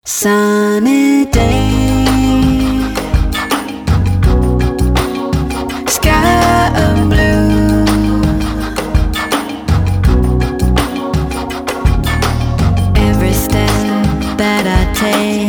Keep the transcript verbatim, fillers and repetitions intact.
Sunny day, sky blue, every step that I take